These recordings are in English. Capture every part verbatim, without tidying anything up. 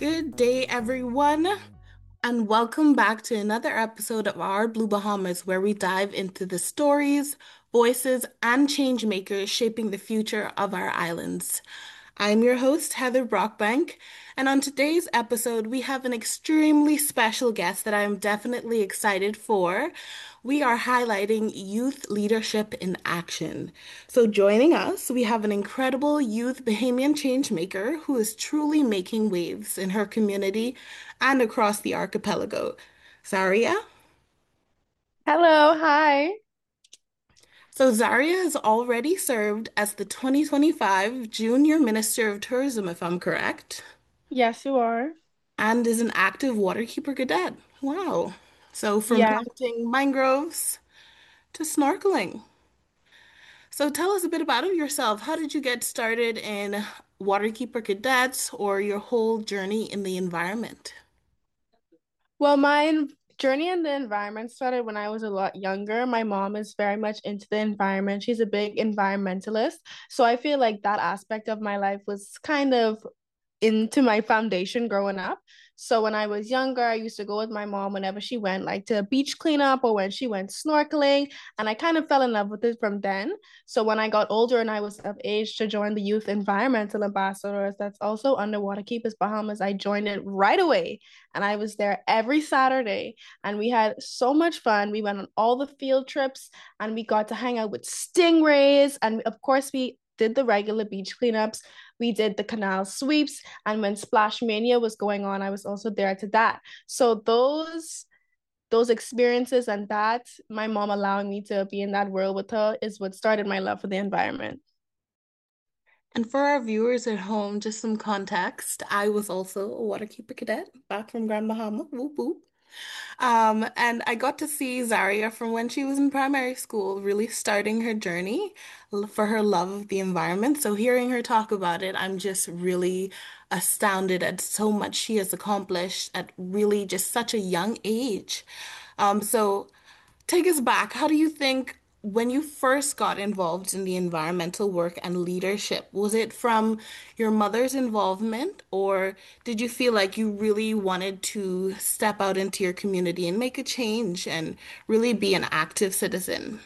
Good day, everyone, and welcome back to another episode of our Blue Bahamas, where we dive into the stories, voices, and change makers shaping the future of our islands. I'm your host, Heather Brockbank, and on today's episode, we have an extremely special guest that I'm definitely excited for. We are highlighting youth leadership in action. So, joining us, we have an incredible youth Bahamian change maker who is truly making waves in her community and across the archipelago. Zaria? Hello, hi. So, Zaria has already served as the twenty twenty-five Junior Minister of Tourism, if I'm correct, Yes, you are. and is an active waterkeeper cadet. Wow. So, from Yeah. planting mangroves to snorkeling. So tell us a bit about yourself. How did you get started in Waterkeeper Cadets or your whole journey in the environment? Well, my en- journey in the environment started when I was a lot younger. My mom is very much into the environment. She's a big environmentalist. So I feel like that aspect of my life was kind of into my foundation growing up. So when I was younger, I used to go with my mom whenever she went like to beach cleanup or when she went snorkeling, and I kind of fell in love with it from then. So when I got older and I was of age to join the Youth Environmental Ambassadors, that's also under Waterkeepers Bahamas, I joined it right away, and I was there every Saturday, and we had so much fun. We went on all the field trips, and we got to hang out with stingrays, and of course we did the regular beach cleanups. We did the canal sweeps, and when Splash Mania was going on, I was also there to that. So those those experiences and that my mom allowing me to be in that world with her is what started my love for the environment. And for our viewers at home, just some context. I was also a Waterkeeper Cadet back from Grand Bahama. Whoop whoop. Um, and I got to see Zaria from when she was in primary school, really starting her journey l- for her love of the environment. So hearing her talk about it, I'm just really astounded at so much she has accomplished at really just such a young age. Um, so take us back. How do you think when you first got involved in the environmental work and leadership, was it from your mother's involvement, or did you feel like you really wanted to step out into your community and make a change and really be an active citizen?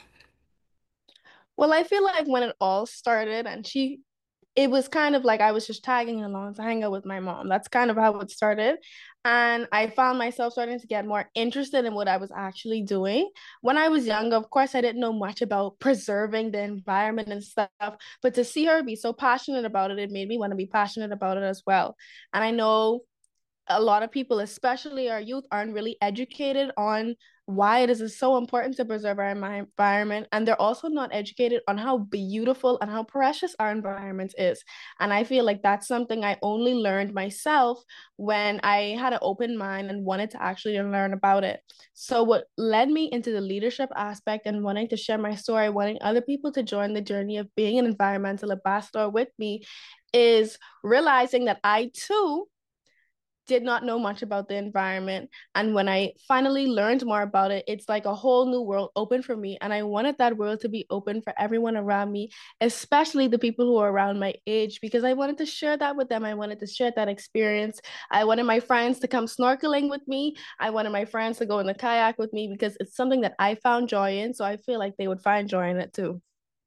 Well, I feel like when it all started and she it was kind of like I was just tagging along to hang out with my mom. That's kind of how it started. And I found myself starting to get more interested in what I was actually doing. When I was younger, of course, I didn't know much about preserving the environment and stuff, but to see her be so passionate about it, it made me want to be passionate about it as well. And I know a lot of people, especially our youth, aren't really educated on why it is so important to preserve our environment. And they're also not educated on how beautiful and how precious our environment is. And I feel like that's something I only learned myself when I had an open mind and wanted to actually learn about it. So, what led me into the leadership aspect and wanting to share my story, wanting other people to join the journey of being an environmental ambassador with me, is realizing that I too did not know much about the environment. And when I finally learned more about it, it's like a whole new world open for me. And I wanted that world to be open for everyone around me, especially the people who are around my age, because I wanted to share that with them. I wanted to share that experience. I wanted my friends to come snorkeling with me. I wanted my friends to go in the kayak with me because it's something that I found joy in. So I feel like they would find joy in it too.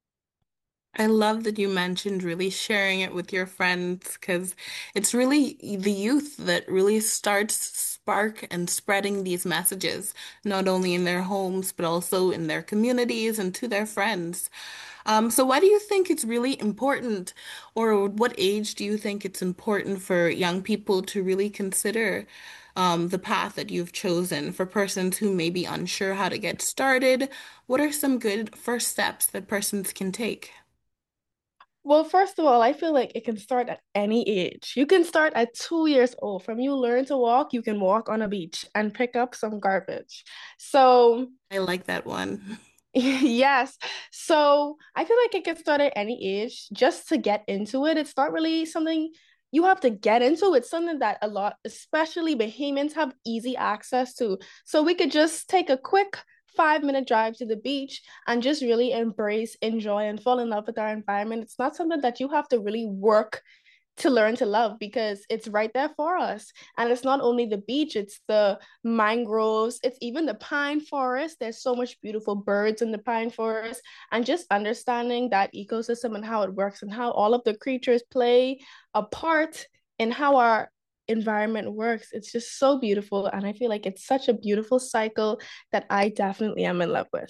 I love that you mentioned really sharing it with your friends because it's really the youth that really starts spark and spreading these messages, not only in their homes, but also in their communities and to their friends. Um, so why do you think it's really important, or what age do you think it's important for young people to really consider um, the path that you've chosen for persons who may be unsure how to get started? What are some good first steps that persons can take? Well, first of all, I feel like it can start at any age. You can start at two years old. From you learn to walk, you can walk on a beach and pick up some garbage. So, I like that one. yes. So, I feel like it can start at any age just to get into it. It's not really something you have to get into. It's something that a lot, especially Bahamians, have easy access to. So, we could just take a quick five minute drive to the beach and just really embrace, enjoy, and fall in love with our environment. It's not something that you have to really work to learn to love because it's right there for us. And it's not only the beach, it's the mangroves, it's even the pine forest. There's so much beautiful birds in the pine forest. And just understanding that ecosystem and how it works and how all of the creatures play a part in how our environment works. It's just so beautiful. And I feel like it's such a beautiful cycle that I definitely am in love with.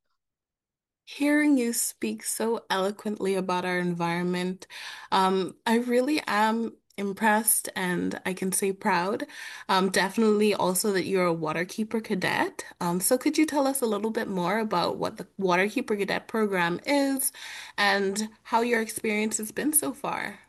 Hearing you speak so eloquently about our environment, um, I really am impressed and I can say proud. Um, definitely also that you're a Waterkeeper cadet. Um, so could you tell us a little bit more about what the Waterkeeper cadet program is and how your experience has been so far?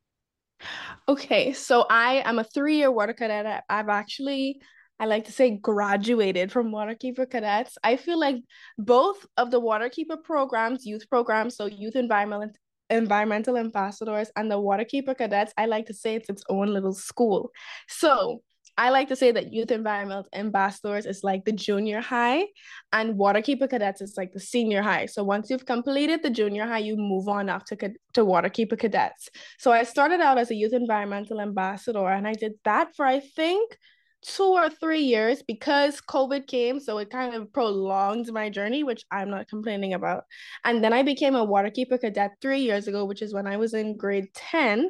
Okay, so I am a three-year water cadet. I've actually, I like to say, graduated from Waterkeeper cadets. I feel like both of the Waterkeeper programs, youth programs, so youth environmental environmental ambassadors and the Waterkeeper cadets, I like to say it's its own little school. So I like to say that youth environmental ambassadors is like the junior high, and Waterkeeper cadets is like the senior high. So once you've completed the junior high, you move on up to, to Waterkeeper cadets. So I started out as a youth environmental ambassador, and I did that for I think two or three years because COVID came. So it kind of prolonged my journey, which I'm not complaining about. And then I became a waterkeeper cadet three years ago, which is when I was in grade ten.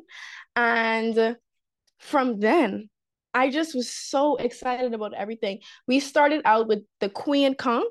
And from then, I just was so excited about everything. We started out with the Queen Conch.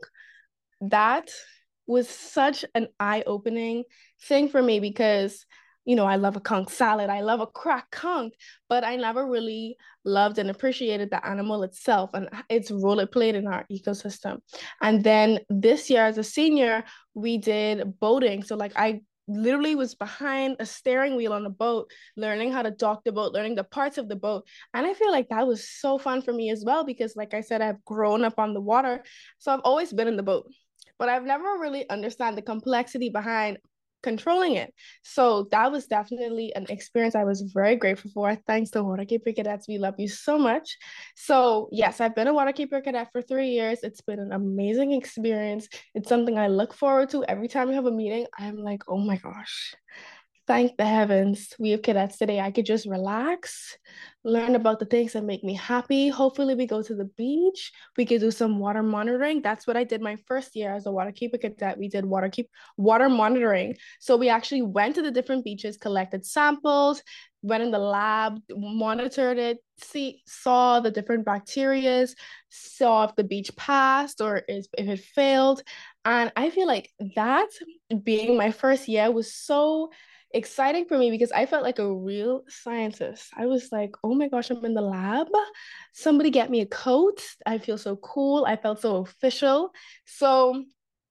That was such an eye-opening thing for me because you know I love a conch salad, I love a cracked conch, but I never really loved and appreciated the animal itself and its role it played in our ecosystem. And then this year as a senior, we did boating. So like I literally was behind a steering wheel on a boat, learning how to dock the boat, learning the parts of the boat. And I feel like that was so fun for me as well because like I said, I've grown up on the water, so I've always been in the boat, but I've never really understand the complexity behind controlling it. So that was definitely an experience I was very grateful for. Thanks to Waterkeeper Cadets. We love you so much. So yes, I've been a Waterkeeper Cadet for three years. It's been an amazing experience. It's something I look forward to every time we have a meeting. I'm like, oh my gosh, thank the heavens we have cadets today. I could just relax, learn about the things that make me happy. Hopefully, we go to the beach. We could do some water monitoring. That's what I did my first year as a waterkeeper cadet. We did water keep water monitoring. So we actually went to the different beaches, collected samples, went in the lab, monitored it, see saw the different bacterias, saw if the beach passed or if it failed. And I feel like that being my first year was so exciting for me because I felt like a real scientist. I was like, oh my gosh, I'm in the lab. Somebody get me a coat. I feel so cool. I felt so official. So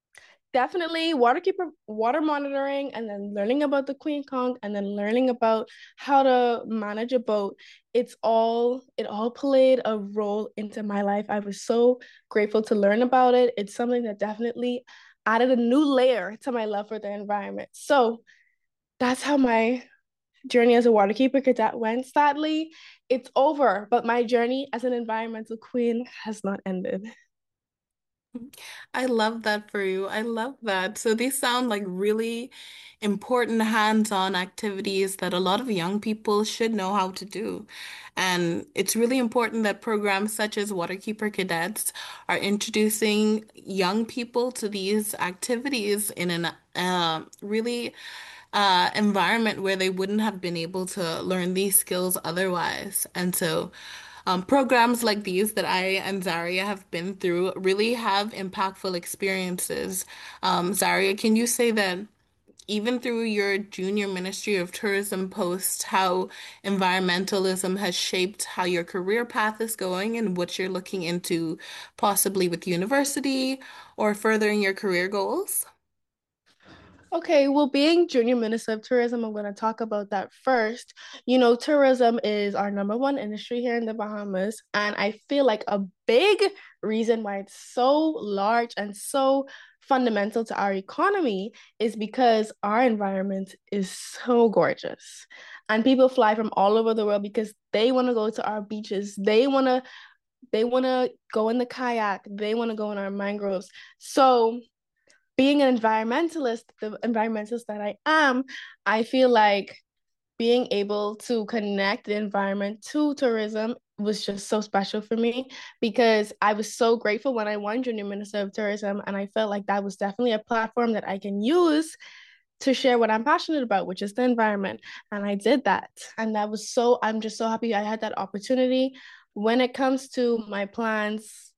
definitely waterkeeper water monitoring and then learning about the Queen Conch and then learning about how to manage a boat. It's all it all played a role into my life. I was so grateful to learn about it. It's something that definitely added a new layer to my love for the environment. So that's how my journey as a waterkeeper cadet went. Sadly, it's over, but my journey as an environmental queen has not ended. I love that for you. I love that. So these sound like really important hands-on activities that a lot of young people should know how to do. And it's really important that programs such as Waterkeeper Cadets are introducing young people to these activities in an uh, really uh, environment where they wouldn't have been able to learn these skills otherwise. And so um, programs like these that I and Zaria have been through really have impactful experiences. Um, Zaria, can you say that even through your junior Ministry of Tourism post, how environmentalism has shaped how your career path is going and what you're looking into possibly with university or furthering your career goals? Okay, well, being Junior Minister of Tourism, I'm going to talk about that first. You know, tourism is our number one industry here in the Bahamas. And I feel like a big reason why it's so large and so fundamental to our economy is because our environment is so gorgeous. And people fly from all over the world because they want to go to our beaches. They want to they want to go in the kayak. They want to go in our mangroves. So being an environmentalist, the environmentalist that I am, I feel like being able to connect the environment to tourism was just so special for me because I was so grateful when I won Junior Minister of Tourism. And I felt like that was definitely a platform that I can use to share what I'm passionate about, which is the environment. And I did that. And that was so, I'm just so happy I had that opportunity. When it comes to my plans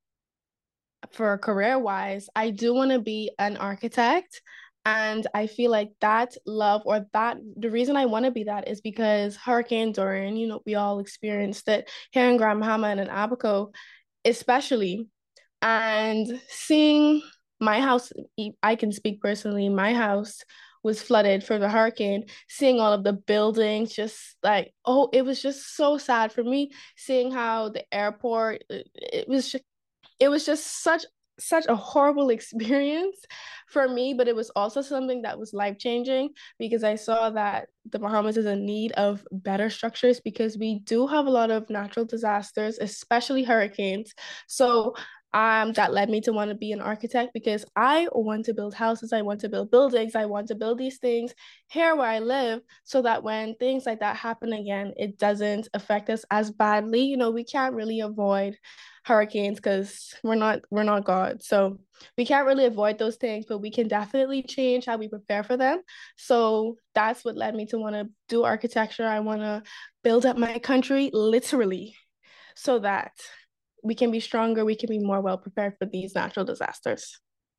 for career wise, I do want to be an architect. And I feel like that love or that the reason I want to be that is because Hurricane Dorian, you know, we all experienced it here in Grand Bahama and in Abaco, especially. And seeing my house, I can speak personally, my house was flooded from the hurricane, seeing all of the buildings, just like, oh, it was just so sad for me, seeing how the airport, it was just it was just such such a horrible experience for me, but it was also something that was life changing because I saw that the Bahamas is in need of better structures because we do have a lot of natural disasters, especially hurricanes. So um, that led me to want to be an architect because I want to build houses, I want to build buildings, I want to build these things here where I live so that when things like that happen again, it doesn't affect us as badly. You know, we can't really avoid hurricanes because we're not we're not God. So we can't really avoid those things, but we can definitely change how we prepare for them. So that's what led me to want to do architecture. I want to build up my country literally so that we can be stronger, we can be more well prepared for these natural disasters.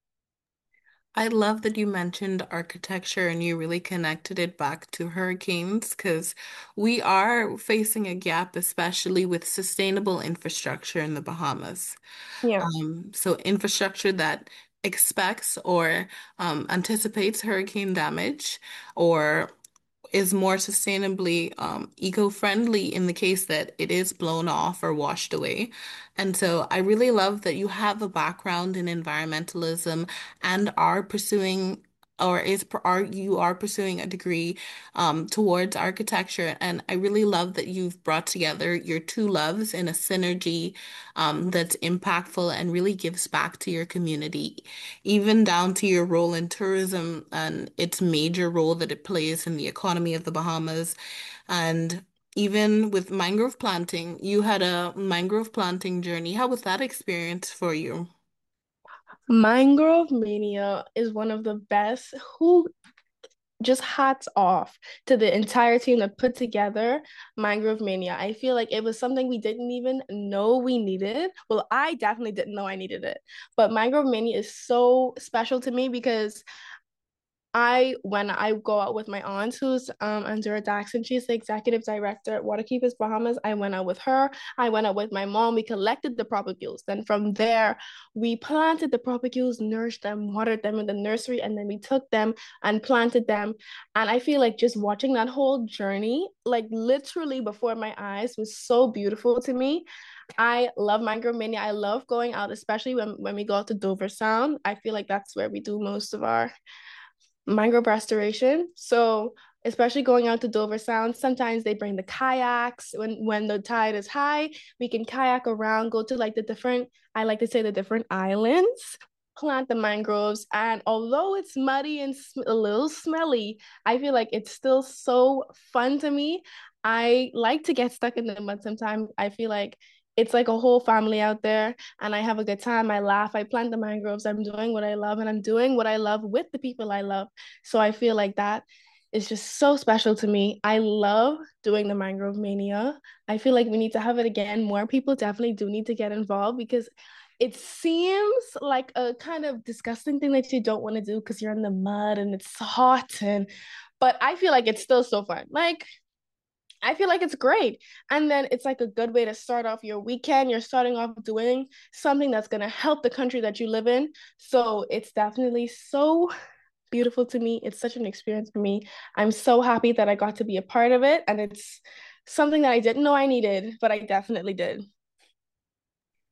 I love that you mentioned architecture and you really connected it back to hurricanes because we are facing a gap, especially with sustainable infrastructure in the Bahamas. Yeah. Um, so infrastructure that expects or um, anticipates hurricane damage or is more sustainably um, eco-friendly in the case that it is blown off or washed away. And so I really love that you have a background in environmentalism and are pursuing or is are you are pursuing a degree um, towards architecture. And I really love that you've brought together your two loves in a synergy um, that's impactful and really gives back to your community, even down to your role in tourism and its major role that it plays in the economy of the Bahamas. And even with mangrove planting, you had a mangrove planting journey. How was that experience for you? Mangrove Mania is one of the best. Who just hats off to the entire team that put together Mangrove Mania. I feel like it was something we didn't even know we needed. Well, I definitely didn't know I needed it. But Mangrove Mania is so special to me because I when I go out with my aunt who's um Andrea Daxon, she's the executive director at Waterkeepers Bahamas. I went out with her. I went out with my mom. We collected the propagules. Then from there, we planted the propagules, nourished them, watered them in the nursery, and then we took them and planted them. And I feel like just watching that whole journey, like literally before my eyes, was so beautiful to me. I love Mangrove Mania. I love going out, especially when, when we go out to Dover Sound. I feel like that's where we do most of our mangrove restoration. So especially going out to Dover Sound, sometimes they bring the kayaks when when the tide is high. We can kayak around, go to like the different, I like to say the different islands, plant the mangroves, and although it's muddy and a little smelly, I feel like it's still so fun to me. I like to get stuck in the mud sometimes. I feel like it's like a whole family out there and I have a good time. I laugh, I plant the mangroves, I'm doing what I love, and I'm doing what I love with the people I love. So I feel like that is just so special to me. I love doing the mangrove mania. I feel like we need to have it again. More people definitely do need to get involved because it seems like a kind of disgusting thing that you don't want to do because you're in the mud and it's hot and but I feel like it's still so fun. Like I feel like it's great. And then it's like a good way to start off your weekend. You're starting off doing something that's going to help the country that you live in. So it's definitely so beautiful to me. It's such an experience for me. I'm so happy that I got to be a part of it. And it's something that I didn't know I needed, but I definitely did.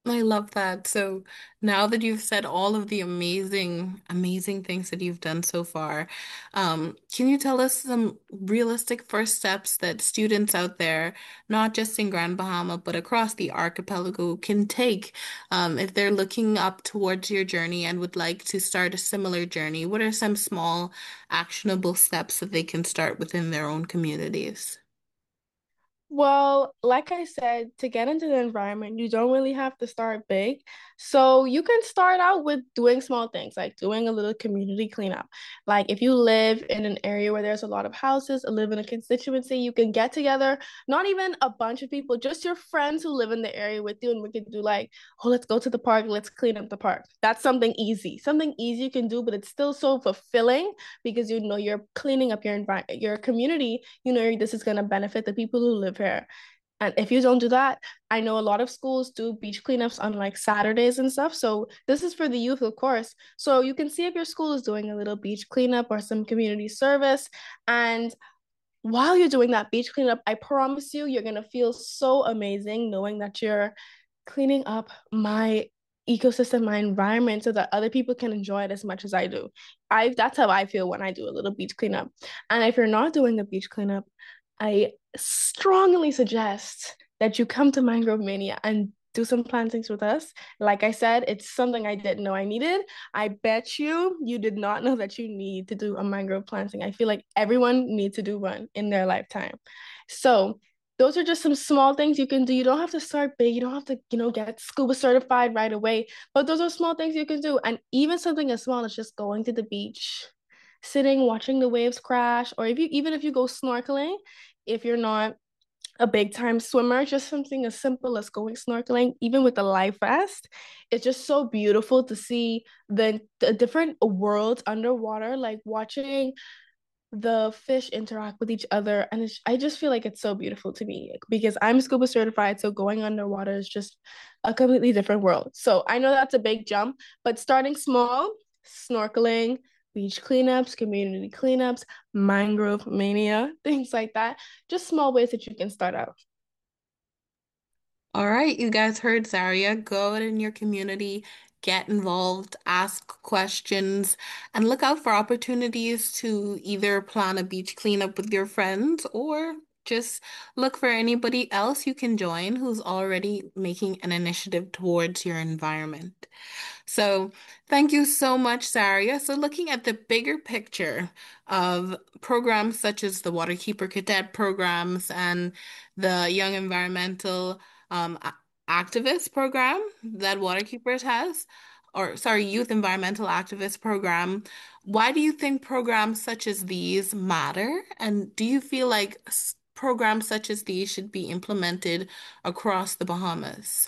I love that. So now that you've said all of the amazing, amazing things that you've done so far, um, can you tell us some realistic first steps that students out there, not just in Grand Bahama, but across the archipelago, can take um, if they're looking up towards your journey and would like to start a similar journey? What are some small, actionable steps that they can start within their own communities? Well, like I said, to get into the environment, you don't really have to start big. So you can start out with doing small things, like doing a little community cleanup. Like if you live in an area where there's a lot of houses, or live in a constituency, you can get together, not even a bunch of people, just your friends who live in the area with you, and we could do like, oh, let's go to the park, let's clean up the park. That's something easy, something easy you can do, but it's still so fulfilling because you know you're cleaning up your environment, your community. You know this is going to benefit the people who live here. And if you don't do that, I know a lot of schools do beach cleanups on like Saturdays and stuff. So this is for the youth, of course. So you can see if your school is doing a little beach cleanup or some community service. And while you're doing that beach cleanup, I promise you, you're gonna feel so amazing knowing that you're cleaning up my ecosystem, my environment, so that other people can enjoy it as much as I do. I That's how I feel when I do a little beach cleanup. And if you're not doing a beach cleanup, I strongly suggest that you come to Mangrove Mania and do some plantings with us. Like I said, it's something I didn't know I needed. I bet you you did not know that you need to do a mangrove planting. I feel like everyone needs to do one in their lifetime. So those are just some small things you can do. You don't have to start big. You don't have to, you know, get scuba certified right away. But those are small things you can do. And even something as small as just going to the beach, sitting, watching the waves crash, or if you even if you go snorkeling, if you're not a big time swimmer, just something as simple as going snorkeling, even with a life vest. It's just so beautiful to see the, the different worlds underwater, like watching the fish interact with each other. And it's, I just feel like it's so beautiful to me because I'm scuba certified. So going underwater is just a completely different world. So I know that's a big jump, but starting small, snorkeling, beach cleanups, community cleanups, mangrove mania, things like that. Just small ways that you can start out. All right, you guys heard Zaria. Go out in your community, get involved, ask questions, and look out for opportunities to either plan a beach cleanup with your friends or just look for anybody else you can join who's already making an initiative towards your environment. So, thank you so much, Saria. So, looking at the bigger picture of programs such as the Waterkeeper Cadet programs and the Young Environmental um, a- Activist program that Waterkeepers has, or sorry, Youth Environmental Activist program, why do you think programs such as these matter? And do you feel like s- programs such as these should be implemented across the Bahamas?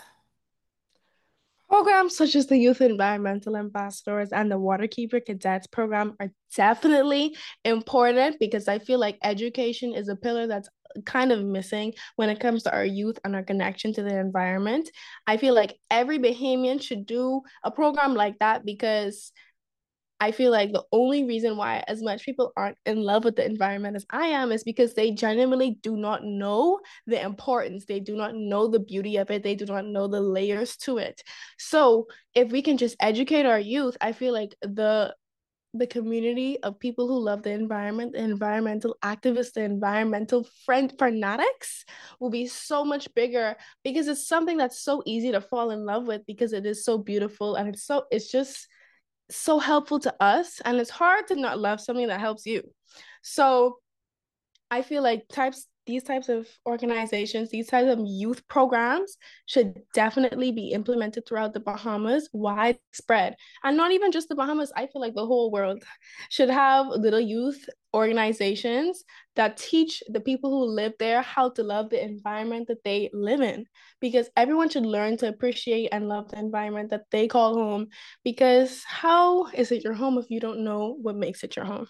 Programs such as the Youth Environmental Ambassadors and the Waterkeeper Cadets program are definitely important because I feel like education is a pillar that's kind of missing when it comes to our youth and our connection to the environment. I feel like every Bahamian should do a program like that because I feel like the only reason why as much people aren't in love with the environment as I am is because they genuinely do not know the importance. They do not know the beauty of it. They do not know the layers to it. So if we can just educate our youth, I feel like the the community of people who love the environment, the environmental activists, the environmental friend fanatics will be so much bigger because it's something that's so easy to fall in love with because it is so beautiful and it's so it's just so helpful to us, and it's hard to not love something that helps you. So I feel like types these types of organizations, these types of youth programs should definitely be implemented throughout the Bahamas, widespread. And not even just the Bahamas, I feel like the whole world should have little youth organizations that teach the people who live there how to love the environment that they live in. Because everyone should learn to appreciate and love the environment that they call home. Because how is it your home if you don't know what makes it your home?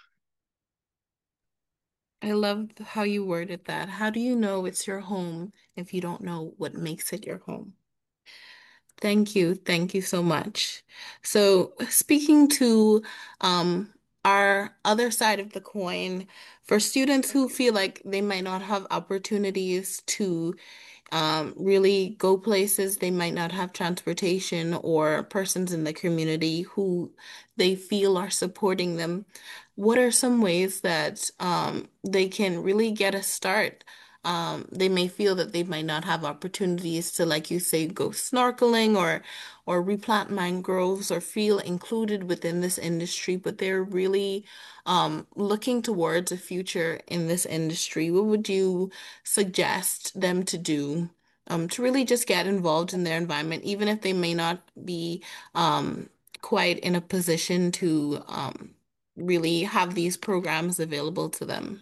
I love how you worded that. How do you know it's your home if you don't know what makes it your home? Thank you. Thank you so much. So, speaking to um, our other side of the coin, for students who feel like they might not have opportunities to um, really go places. They might not have transportation or persons in the community who they feel are supporting them. What are some ways that um, they can really get a start? Um, they may feel that they might not have opportunities to, like you say, go snorkeling or or replant mangroves or feel included within this industry, but they're really um, looking towards a future in this industry. What would you suggest them to do um, to really just get involved in their environment, even if they may not be um, quite in a position to um, really have these programs available to them?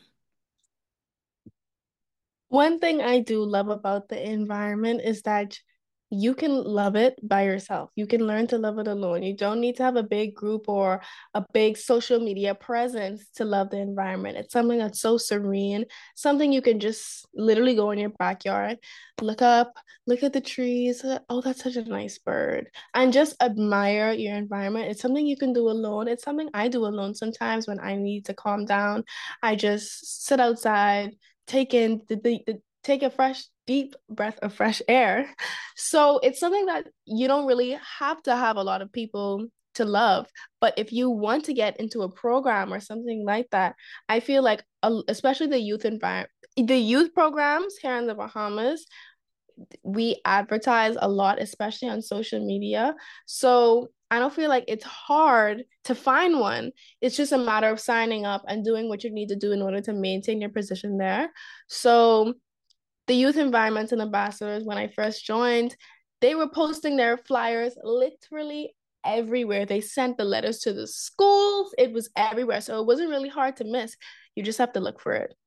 One thing I do love about the environment is that you can love it by yourself. You can learn to love it alone. You don't need to have a big group or a big social media presence to love the environment. It's something that's so serene, something you can just literally go in your backyard, look up, look at the trees. Oh, that's such a nice bird. And just admire your environment. It's something you can do alone. It's something I do alone sometimes when I need to calm down. I just sit outside, take in the, the, the take a fresh deep breath of fresh air. So it's something that you don't really have to have a lot of people to love. But if you want to get into a program or something like that, I feel like uh, especially the youth environment, the youth programs here in the Bahamas, we advertise a lot, especially on social media. So I don't feel like it's hard to find one. It's just a matter of signing up and doing what you need to do in order to maintain your position there. So the youth environmental ambassadors, when I first joined, they were posting their flyers literally everywhere. They sent the letters to the schools. It was everywhere. So it wasn't really hard to miss. You just have to look for it.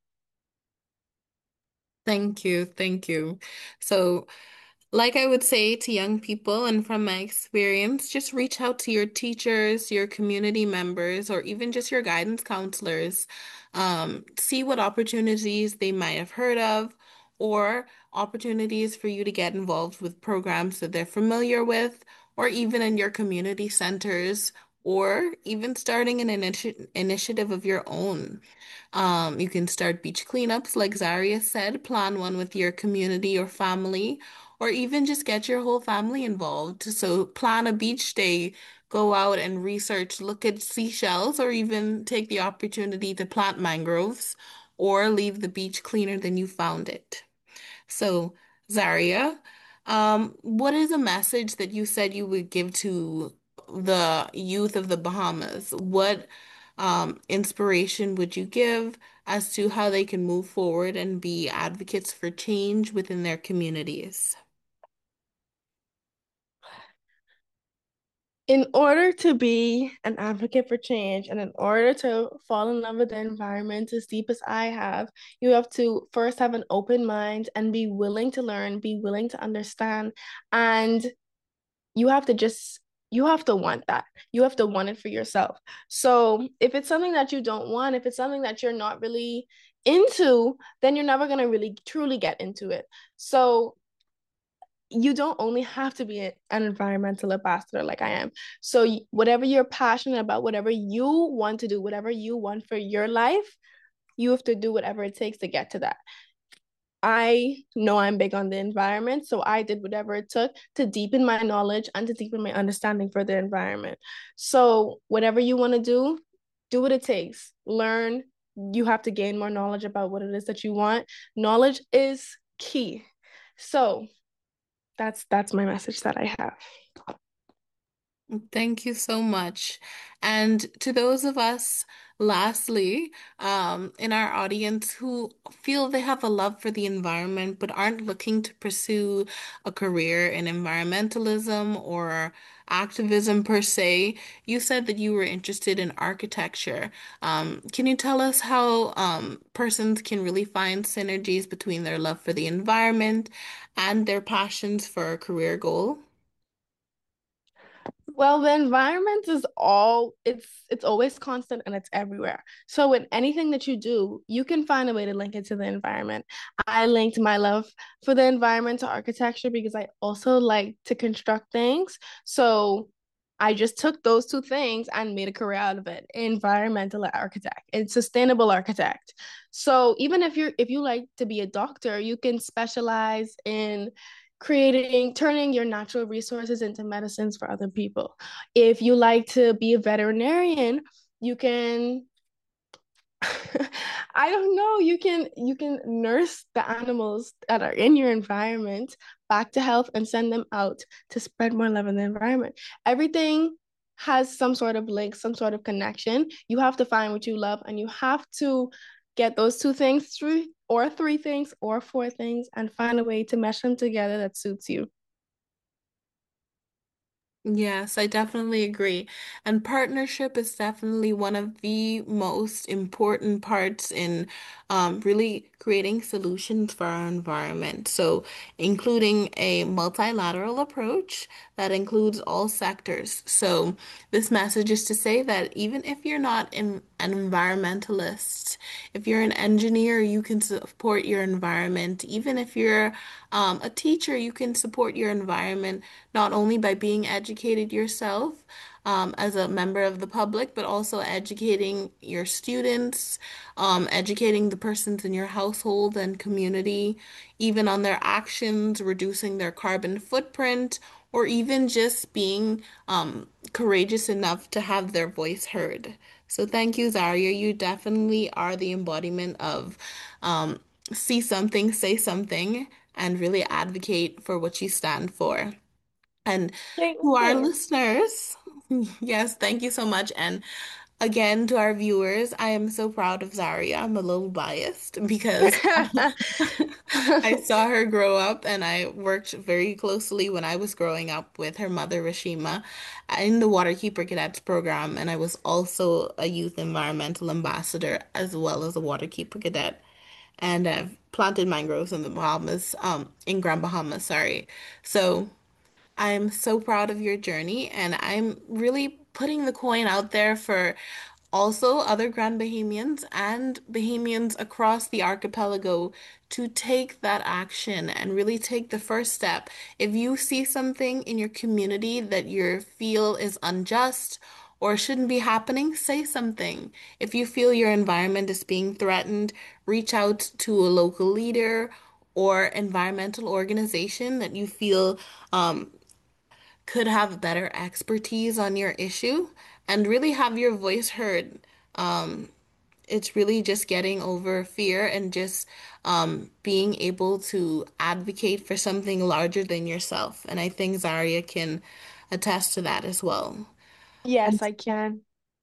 Thank you, thank you. So, like I would say to young people, and from my experience, just reach out to your teachers, your community members, or even just your guidance counselors. Um, see what opportunities they might have heard of, or opportunities for you to get involved with programs that they're familiar with, or even in your community centers, or even starting an initi initiative of your own. Um, you can start beach cleanups, like Zaria said, plan one with your community or family, or even just get your whole family involved. So plan a beach day, go out and research, look at seashells, or even take the opportunity to plant mangroves, or leave the beach cleaner than you found it. So, Zaria, um, what is a message that you said you would give to the youth of the Bahamas? What um, inspiration would you give as to how they can move forward and be advocates for change within their communities? In order to be an advocate for change and in order to fall in love with the environment as deep as I have, you have to first have an open mind and be willing to learn, be willing to understand, and you have to just you have to want that. You have to want it for yourself. So if it's something that you don't want, if it's something that you're not really into, then you're never going to really truly get into it. So you don't only have to be an environmental ambassador like I am. So whatever you're passionate about, whatever you want to do, whatever you want for your life, you have to do whatever it takes to get to that. I know I'm big on the environment, so I did whatever it took to deepen my knowledge and to deepen my understanding for the environment. So whatever you want to do, do what it takes. Learn. You have to gain more knowledge about what it is that you want. Knowledge is key. So that's that's my message that I have. Thank you so much. And to those of us, lastly, um, in our audience who feel they have a love for the environment but aren't looking to pursue a career in environmentalism or activism per se, you said that you were interested in architecture. Um, can you tell us how um, persons can really find synergies between their love for the environment and their passions for a career goal? Well, the environment is all it's it's always constant and it's everywhere. So with anything that you do, you can find a way to link it to the environment. I linked my love for the environment to architecture because I also like to construct things. So I just took those two things and made a career out of it. Environmental architect and sustainable architect. So even if you're if you like to be a doctor, you can specialize in creating turning your natural resources into medicines for other people. If you like to be a veterinarian, you can I don't know. You can you can nurse the animals that are in your environment back to health and send them out to spread more love in the environment. Everything has some sort of link, some sort of connection. You have to find what you love and you have to get those two things through or three things or four things and find a way to mesh them together that suits you. Yes, I definitely agree. And partnership is definitely one of the most important parts in um, really creating solutions for our environment. So, including a multilateral approach that includes all sectors. So, this message is to say that even if you're not in, an environmentalist, if you're an engineer, you can support your environment. Even if you're um, a teacher, you can support your environment not only by being educated yourself um, as a member of the public, but also educating your students, um, educating the persons in your household and community, even on their actions, reducing their carbon footprint, or even just being um, courageous enough to have their voice heard. So thank you, Zaria. You definitely are the embodiment of um, see something, say something, and really advocate for what you stand for. And Thank to our you. listeners, yes, thank you so much. And again, to our viewers, I am so proud of Zaria. I'm a little biased because I saw her grow up and I worked very closely when I was growing up with her mother, Rashima, in the Waterkeeper Cadets program. And I was also a youth environmental ambassador as well as a Waterkeeper Cadet. And I've planted mangroves in the Bahamas, um, in Grand Bahama, sorry. So I'm so proud of your journey, and I'm really putting the coin out there for also other Grand Bahamians and Bahamians across the archipelago to take that action and really take the first step. If you see something in your community that you feel is unjust or shouldn't be happening, say something. If you feel your environment is being threatened, reach out to a local leader or environmental organization that you feel um, could have better expertise on your issue and really have your voice heard. Um, it's really just getting over fear and just um, being able to advocate for something larger than yourself. And I think Zaria can attest to that as well. Yes, I can.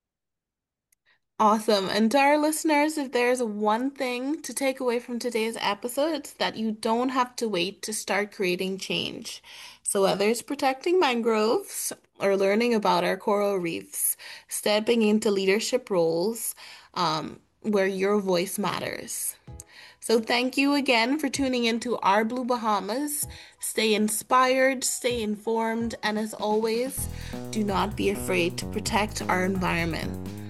Awesome. And to our listeners, if there's one thing to take away from today's episode, it's that you don't have to wait to start creating change. So whether it's protecting mangroves or learning about our coral reefs, stepping into leadership roles, um, where your voice matters. So thank you again for tuning into Our Blue Bahamas. Stay inspired, stay informed, and as always, do not be afraid to protect our environment.